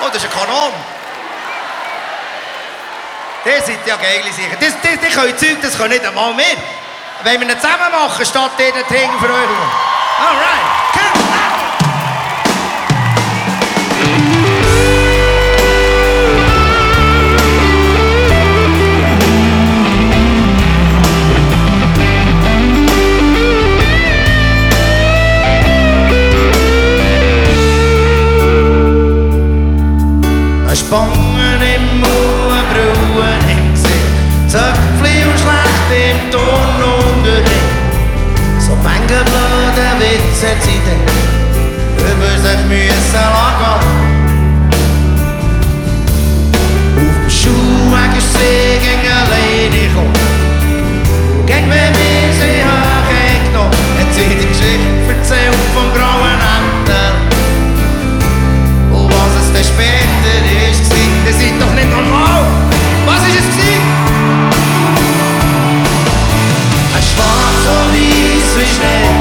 das ist ein Kanon. Ihr seid ja geile Sachen. Die können Zeug, das können nicht einmal wir. Wenn wir ihn zusammen machen, statt ihr den Ting für euch. Alright, come on. Spangen im Mund, Brühen im Gesicht, Zöpfli und schlecht im Ton unterricht. So manche blöde Witze hat sie dann über sich müssen lachen. Auf dem Schulweg ist sie gegen alleine gekommen. Gegen wenn wir sie hochgenommen, hat sie die Geschichte erzählt vom grauen Ende. Und was es dann später ist, ihr seid doch nicht normal. Was ist es gewesen? Ein Schwarz so weiss wie Schnee.